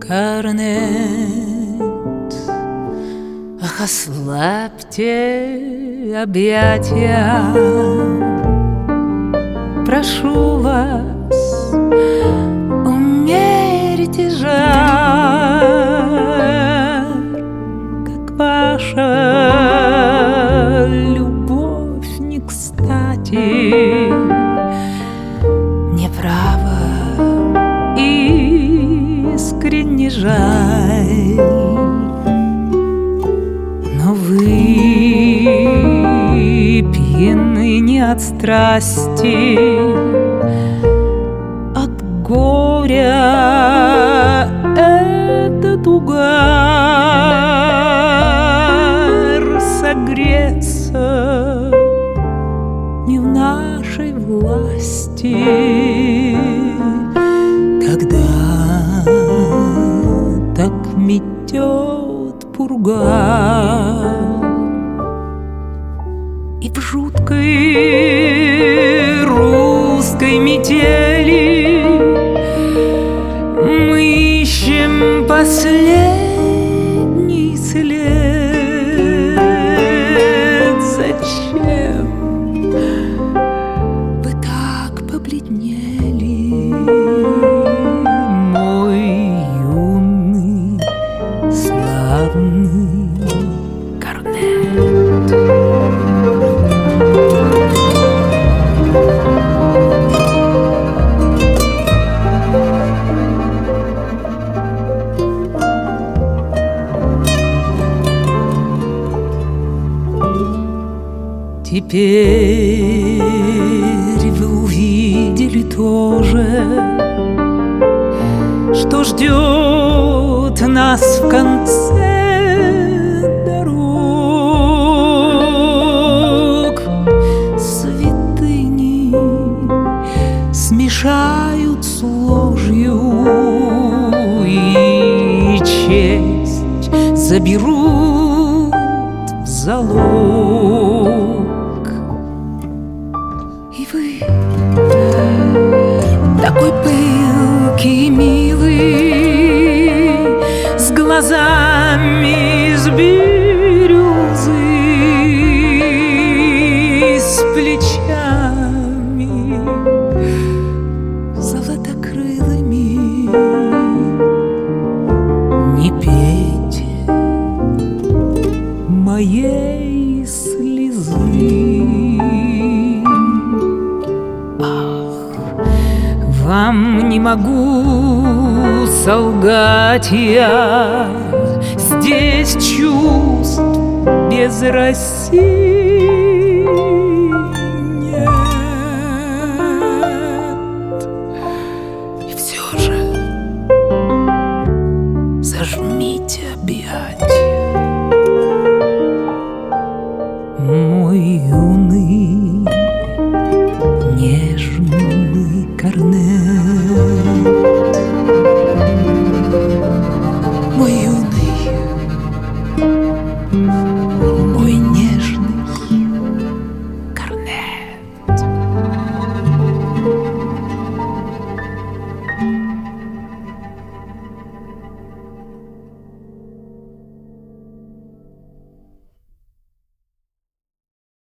корнет. Ах, ослабьте объятия, прошу вас, умерьте жар, как ваша любовь не кстати. Мне право искренне жаль, но вы пьяны не от страсти, от горя. Этот угар согреться не в нашей власти, когда так метет пурга. И в жуткой русской метели мы ищем последний след. Зачем вы так побледнели, мой юный славный корнет? Теперь вы увидели тоже, что ждет нас в конце дорог. Святыни смешают с ложью, и честь заберут в залог. И вы такой пылкий и милый, с глазами из бирюзы, с плечами золотокрылыми. Не пейте моей слезы. Вам не могу солгать я, здесь чувств без России.